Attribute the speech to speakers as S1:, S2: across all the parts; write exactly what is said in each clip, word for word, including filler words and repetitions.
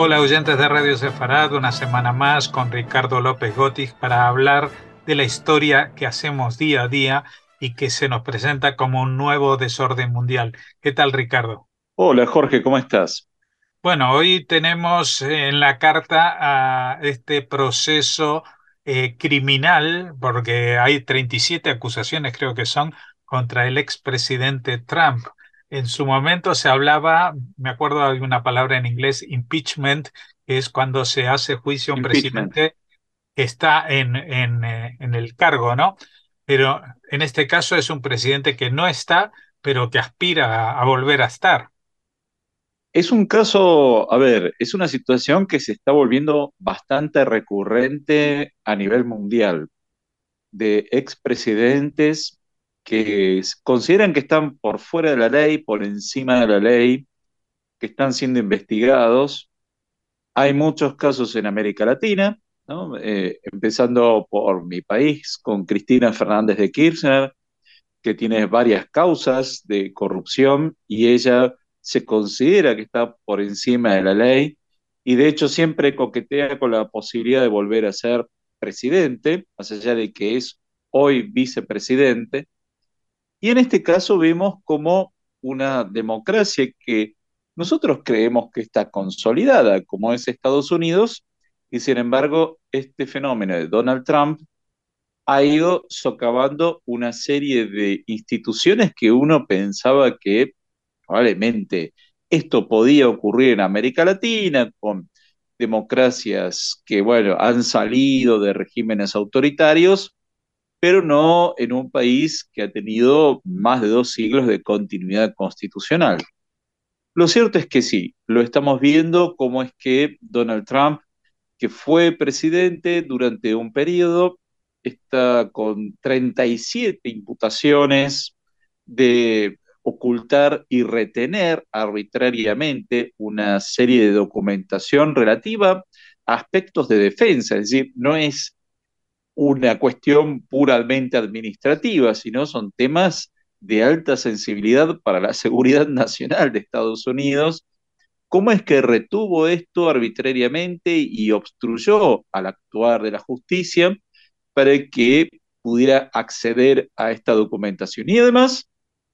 S1: Hola oyentes de Radio Sefarad, una semana más con Ricardo López Gotis para hablar de la historia que hacemos día a día y que se nos presenta como un nuevo desorden mundial. ¿Qué tal, Ricardo?
S2: Hola Jorge, ¿cómo estás?
S1: Bueno, hoy tenemos en la carta a este proceso eh, criminal, porque hay treinta y siete acusaciones, creo que son, contra el expresidente Trump. En su momento se hablaba, me acuerdo de una palabra en inglés, impeachment, que es cuando se hace juicio a un
S2: Impeachment.
S1: presidente que está en, en, eh, en el cargo, ¿no? Pero en este caso es un presidente que no está, pero que aspira a a volver a estar.
S2: Es un caso, a ver, es una situación que se está volviendo bastante recurrente a nivel mundial, de expresidentes que s- consideran que están por fuera de la ley, por encima de la ley, que están siendo investigados. Hay muchos casos en América Latina, ¿no? Eh, empezando por mi país, con Cristina Fernández de Kirchner, que tiene varias causas de corrupción y ella se considera que está por encima de la ley y de hecho siempre coquetea con la posibilidad de volver a ser presidente, más allá de que es hoy vicepresidente. Y en este caso vemos como una democracia que nosotros creemos que está consolidada, como es Estados Unidos, y sin embargo este fenómeno de Donald Trump ha ido socavando una serie de instituciones que uno pensaba que probablemente esto podía ocurrir en América Latina, con democracias que, bueno, han salido de regímenes autoritarios, pero no en un país que ha tenido más de dos siglos de continuidad constitucional. Lo cierto es que sí, lo estamos viendo cómo es que Donald Trump, que fue presidente durante un periodo, está con treinta y siete imputaciones de ocultar y retener arbitrariamente una serie de documentación relativa a aspectos de defensa, es decir, no es una cuestión puramente administrativa, sino son temas de alta sensibilidad para la seguridad nacional de Estados Unidos. ¿Cómo es que retuvo esto arbitrariamente y obstruyó al actuar de la justicia para que pudiera acceder a esta documentación? Y además,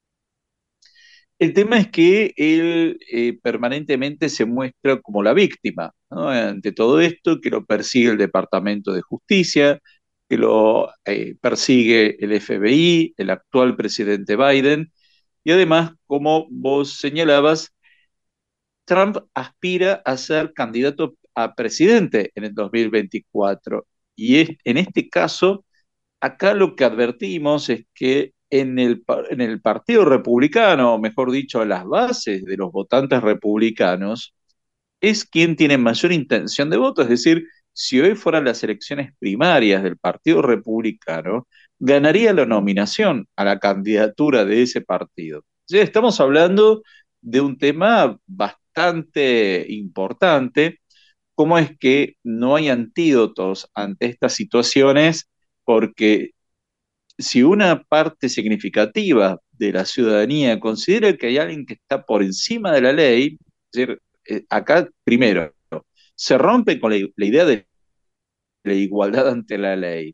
S2: el tema es que él eh, permanentemente se muestra como la víctima, ¿no? Ante todo esto, que lo persigue el Departamento de Justicia, que lo eh, persigue el F B I, el actual presidente Biden, y además, como vos señalabas, Trump aspira a ser candidato a presidente en el dos mil veinticuatro. Y es, en este caso, acá lo que advertimos es que en el, en el Partido Republicano, o mejor dicho, a las bases de los votantes republicanos, es quien tiene mayor intención de voto. Es decir, si hoy fueran las elecciones primarias del Partido Republicano, ganaría la nominación a la candidatura de ese partido. Ya estamos hablando de un tema bastante importante, cómo es que no hay antídotos ante estas situaciones, porque si una parte significativa de la ciudadanía considera que hay alguien que está por encima de la ley, es decir, eh, acá primero se rompe con la, la idea de la igualdad ante la ley.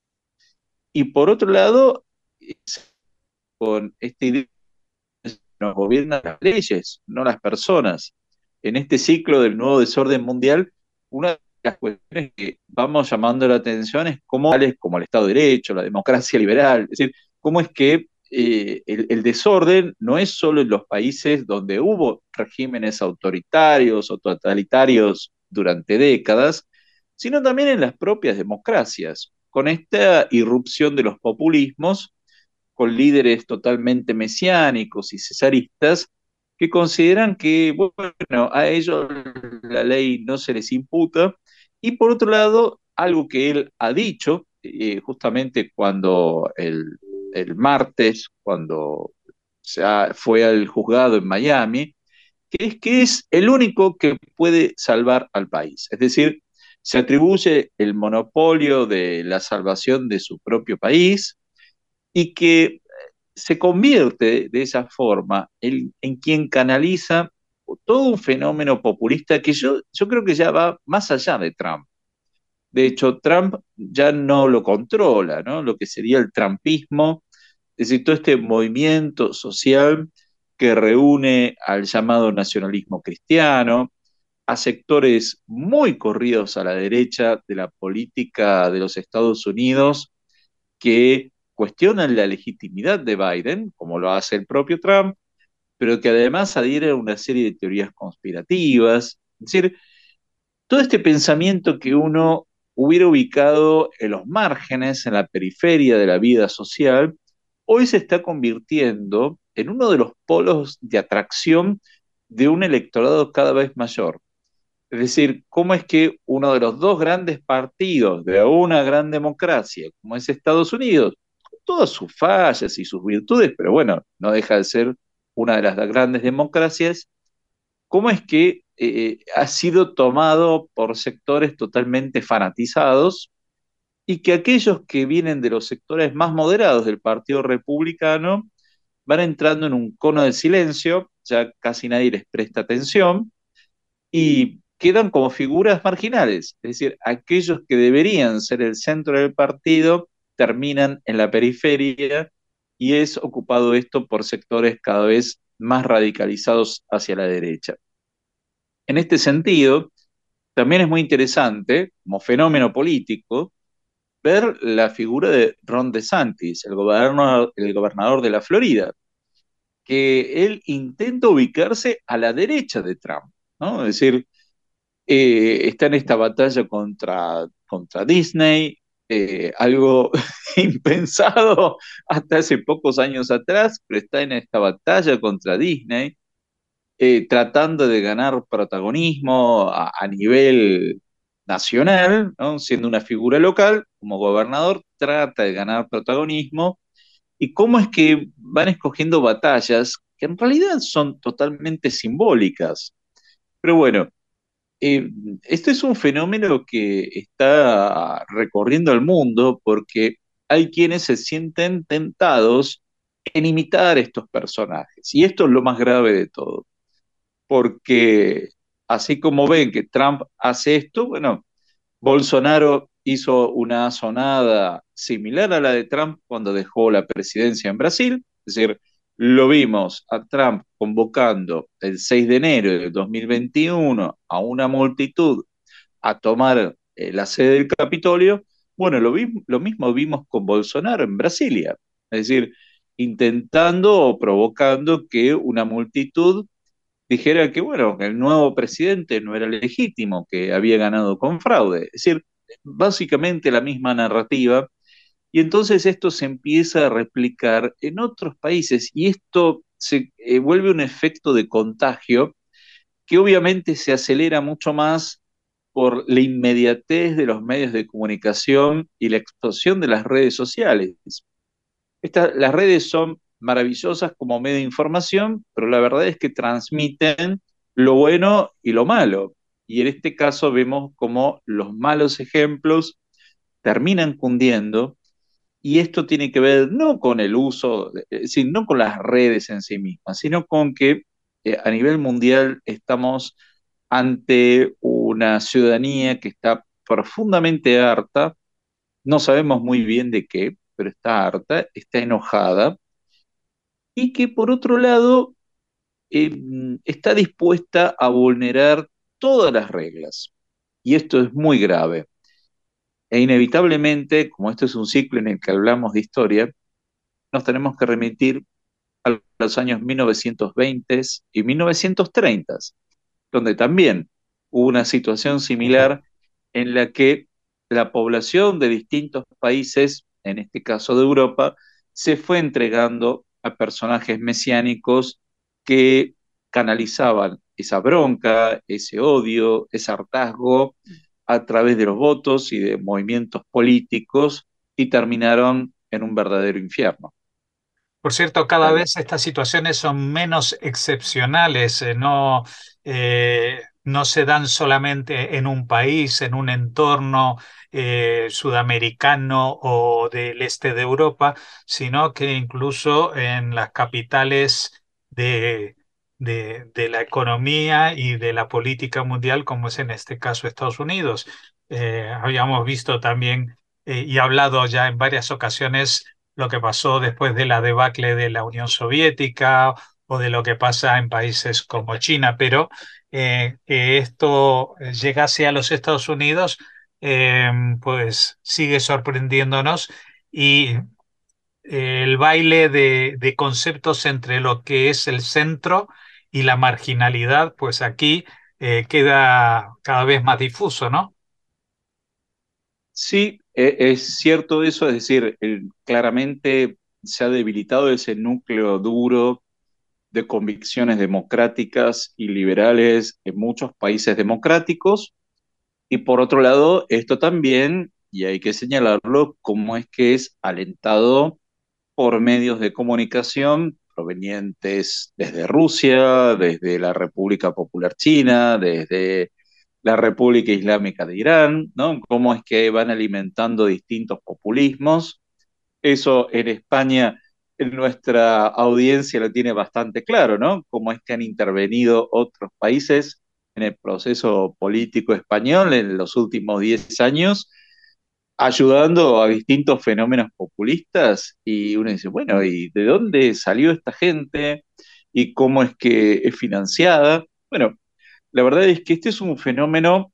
S2: Y por otro lado, con esta idea de que nos gobiernan las leyes, no las personas. En este ciclo del nuevo desorden mundial, una de las cuestiones que vamos llamando la atención es cómo, como el Estado de Derecho, la democracia liberal, es decir, cómo es que eh, el, el, desorden no es solo en los países donde hubo regímenes autoritarios o totalitarios durante décadas, sino también en las propias democracias, con esta irrupción de los populismos, con líderes totalmente mesiánicos y cesaristas que consideran que, bueno, a ellos la ley no se les imputa. Y por otro lado, algo que él ha dicho, eh, justamente cuando el, el martes, cuando se ha, fue al juzgado en Miami, que es que es el único que puede salvar al país. Es decir, se atribuye el monopolio de la salvación de su propio país y que se convierte de esa forma en, en quien canaliza todo un fenómeno populista que yo, yo creo que ya va más allá de Trump. De hecho, Trump ya no lo controla, ¿no? Lo que sería el trumpismo, es decir, todo este movimiento social que reúne al llamado nacionalismo cristiano, a sectores muy corridos a la derecha de la política de los Estados Unidos que cuestionan la legitimidad de Biden, como lo hace el propio Trump, pero que además adhieren a una serie de teorías conspirativas. Es decir, todo este pensamiento que uno hubiera ubicado en los márgenes, en la periferia de la vida social, hoy se está convirtiendo en uno de los polos de atracción de un electorado cada vez mayor. Es decir, cómo es que uno de los dos grandes partidos de una gran democracia, como es Estados Unidos, con todas sus fallas y sus virtudes, pero bueno, no deja de ser una de las grandes democracias, cómo es que eh, ha sido tomado por sectores totalmente fanatizados y que aquellos que vienen de los sectores más moderados del Partido Republicano van entrando en un cono de silencio, ya casi nadie les presta atención y quedan como figuras marginales, es decir, aquellos que deberían ser el centro del partido terminan en la periferia y es ocupado esto por sectores cada vez más radicalizados hacia la derecha. En este sentido, también es muy interesante, como fenómeno político, ver la figura de Ron DeSantis, el gobernador, el gobernador de la Florida, que él intenta ubicarse a la derecha de Trump, ¿no? Es decir, eh, está en esta batalla contra, contra Disney, eh, algo impensado hasta hace pocos años atrás, pero está en esta batalla contra Disney, eh, tratando de ganar protagonismo a, a nivel nacional, ¿no? Siendo una figura local, como gobernador, trata de ganar protagonismo. ¿Y cómo es que van escogiendo batallas que en realidad son totalmente simbólicas? Pero bueno, eh, esto es un fenómeno que está recorriendo el mundo porque hay quienes se sienten tentados en imitar estos personajes. Y esto es lo más grave de todo, porque así como ven que Trump hace esto, bueno, Bolsonaro hizo una sonada similar a la de Trump cuando dejó la presidencia en Brasil, es decir, lo vimos a Trump convocando el seis de enero de dos mil veintiuno a una multitud a tomar eh, la sede del Capitolio. Bueno, lo, vi, lo mismo vimos con Bolsonaro en Brasilia, es decir, intentando o provocando que una multitud dijera que, bueno, que el nuevo presidente no era legítimo, que había ganado con fraude. Es decir, básicamente la misma narrativa. Y entonces esto se empieza a replicar en otros países y esto se eh, vuelve un efecto de contagio que obviamente se acelera mucho más por la inmediatez de los medios de comunicación y la explosión de las redes sociales. Esta- las redes son maravillosas como medio de información, pero la verdad es que transmiten lo bueno y lo malo. Y en este caso vemos como los malos ejemplos terminan cundiendo y esto tiene que ver no con el uso, es decir, no con las redes en sí mismas, sino con que eh, a nivel mundial estamos ante una ciudadanía que está profundamente harta, no sabemos muy bien de qué, pero está harta, está enojada y que por otro lado eh, está dispuesta a vulnerar todas las reglas. Y esto es muy grave. E inevitablemente, como esto es un ciclo en el que hablamos de historia, nos tenemos que remitir a los años mil novecientos veinte y mil novecientos treinta, donde también hubo una situación similar en la que la población de distintos países, en este caso de Europa, se fue entregando a personajes mesiánicos que canalizaban esa bronca, ese odio, ese hartazgo a través de los votos y de movimientos políticos y terminaron en un verdadero infierno.
S1: Por cierto, cada
S2: Tal.
S1: vez estas situaciones son menos excepcionales, eh, no, eh, no se dan solamente en un país, en un entorno eh, sudamericano o del este de Europa, sino que incluso en las capitales de, de, de la economía y de la política mundial, como es en este caso Estados Unidos. Eh, habíamos visto también eh, y hablado ya en varias ocasiones lo que pasó después de la debacle de la Unión Soviética o de lo que pasa en países como China, pero eh, que esto llegase a los Estados Unidos, eh, pues sigue sorprendiéndonos y eh, el baile de, de conceptos entre lo que es el centro y la marginalidad, pues aquí eh, queda cada vez más difuso, ¿no?
S2: Sí, e- es cierto eso, es decir, el- claramente se ha debilitado ese núcleo duro de convicciones democráticas y liberales en muchos países democráticos. Y por otro lado, esto también, y hay que señalarlo, cómo es que es alentado por medios de comunicación provenientes desde Rusia, desde la República Popular China, desde la República Islámica de Irán, ¿no? Cómo es que van alimentando distintos populismos. Eso en España, en nuestra audiencia lo tiene bastante claro, ¿no? Cómo es que han intervenido otros países en el proceso político español en los últimos diez años, ayudando a distintos fenómenos populistas. Y uno dice, bueno, ¿y de dónde salió esta gente? ¿Y cómo es que es financiada? Bueno, la verdad es que este es un fenómeno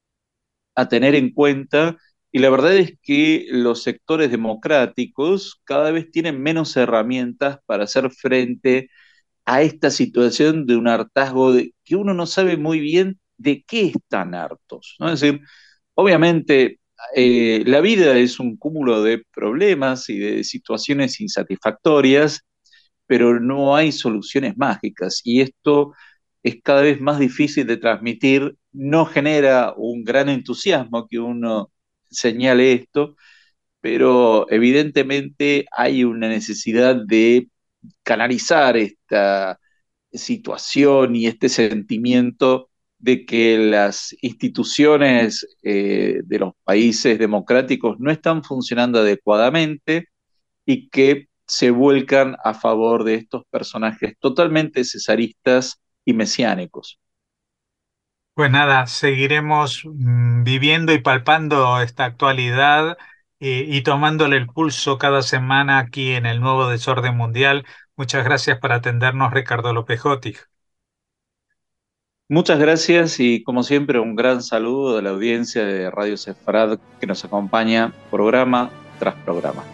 S2: a tener en cuenta, y la verdad es que los sectores democráticos cada vez tienen menos herramientas para hacer frente a esta situación de un hartazgo de, que uno no sabe muy bien de qué están hartos, ¿no? Es decir, obviamente eh, la vida es un cúmulo de problemas y de situaciones insatisfactorias, pero no hay soluciones mágicas y esto es cada vez más difícil de transmitir, no genera un gran entusiasmo que uno señale esto, pero evidentemente hay una necesidad de canalizar esta situación y este sentimiento de que las instituciones eh, de los países democráticos no están funcionando adecuadamente y que se vuelcan a favor de estos personajes totalmente cesaristas y mesiánicos.
S1: Pues nada, seguiremos mm, viviendo y palpando esta actualidad eh, y tomándole el pulso cada semana aquí en el nuevo desorden mundial. Muchas gracias por atendernos, Ricardo Lopejotti.
S2: Muchas gracias y como siempre un gran saludo de la audiencia de Radio Sefarad que nos acompaña programa tras programa.